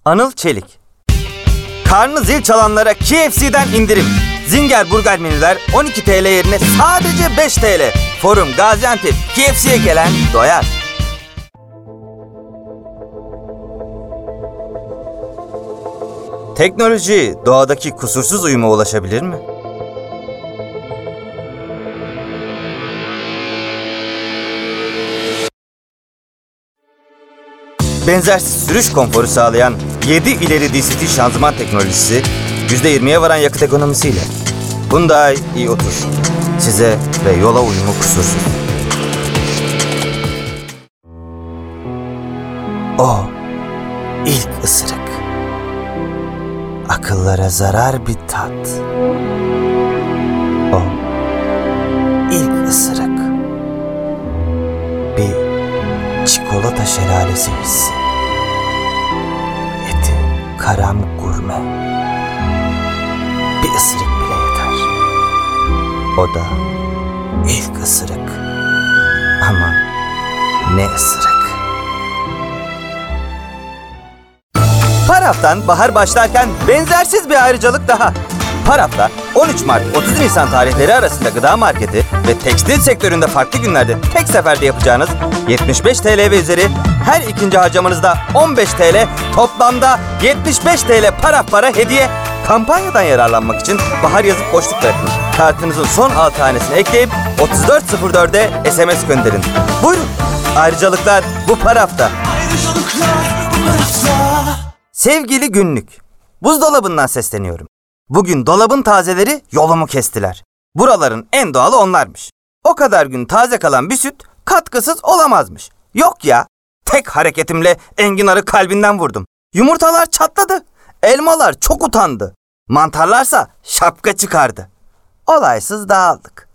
Anıl Çelik. Karnı zil çalanlara KFC'den indirim. Zinger burger menüler 12 TL yerine sadece 5 TL. Forum Gaziantep, KFC'ye gelen doyar. Teknoloji doğadaki kusursuz uyuma ulaşabilir mi? Benzersiz sürüş konforu sağlayan 7 ileri DCT şanzıman teknolojisi %20'ye varan yakıt ekonomisiyle Hyundai i30 size ve yola uyumu kusursuz. O ilk ısırık, akıllara zarar bir tat. O ilk ısırık, bir çikolata şelalesi hissi. Eti karam gurme. Bir ısırık bile yeter. O da ilk ısırık. Ama ne ısırık. Paraf'tan bahar başlarken benzersiz bir ayrıcalık daha. Paraf'ta 13 Mart 30 Nisan tarihleri arasında gıda marketi ve tekstil sektöründe farklı günlerde tek seferde yapacağınız 75 TL ve üzeri her ikinci harcamanızda 15 TL, toplamda 75 TL Paraf para hediye. Kampanyadan yararlanmak için bahar yazıp boşluk bırakın. Kartınızın son 6 tanesini ekleyip 3404'e SMS gönderin. Buyurun, ayrıcalıklar bu Paraf'ta. Sevgili günlük, buzdolabından sesleniyorum. Bugün dolabın tazeleri yolumu kestiler. Buraların en doğalı onlarmış. O kadar gün taze kalan bir süt katkısız olamazmış. Yok ya, tek hareketimle enginarı kalbinden vurdum. Yumurtalar çatladı. Elmalar çok utandı. Mantarlarsa şapka çıkardı. Olaysız dağıldık.